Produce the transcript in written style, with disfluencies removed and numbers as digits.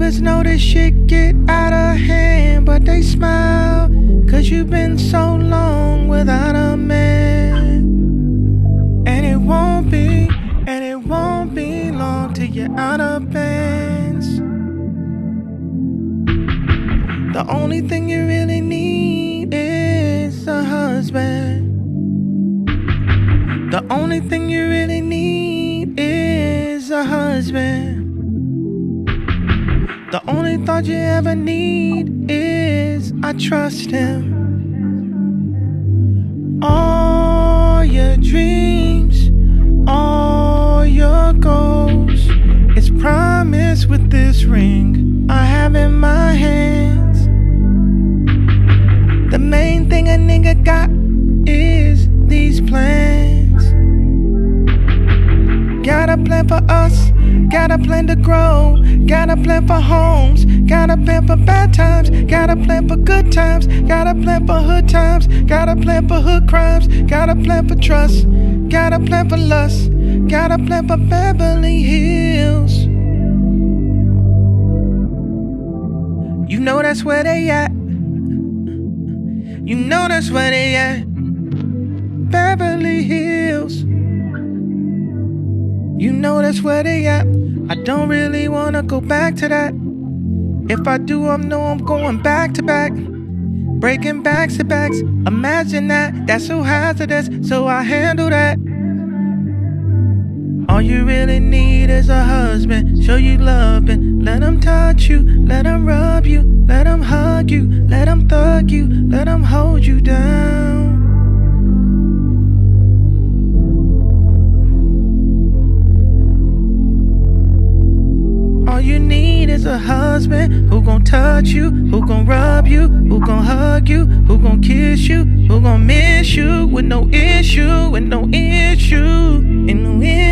fellas know this shit get out of hand, but they smile, cause you've been so long without a man. And it won't be long till you're out of bands. The only thing you really need is a husband. The only thing you really need is a husband. The only thought you ever need is I trust him. All your dreams, all your goals is promised with this ring I have in my hands. The main thing a nigga got is these plans. Got a plan for us, got a plan to grow, got a plan for homes, got a plan for bad times, got a plan for good times, got a plan for hood times, got a plan for hood crimes, got a plan for trust, got a plan for lust, got a plan for Beverly Hills. You know that's where they at. You know that's where they at. Beverly Hills. You know that's where they at. I don't really wanna go back to that. If I do, I know I'm going back to back, breaking backs to backs. Imagine that, that's so hazardous, so I handle that. All you really need is a husband. Show you loving, let him touch you, let him rub you, let him hug you, let him thug you, let him hold you down. All you need is a husband who gon' touch you, who gon' rub you, who gon' hug you, who gon' kiss you, who gon' miss you with no issue, with no issue, and no issue.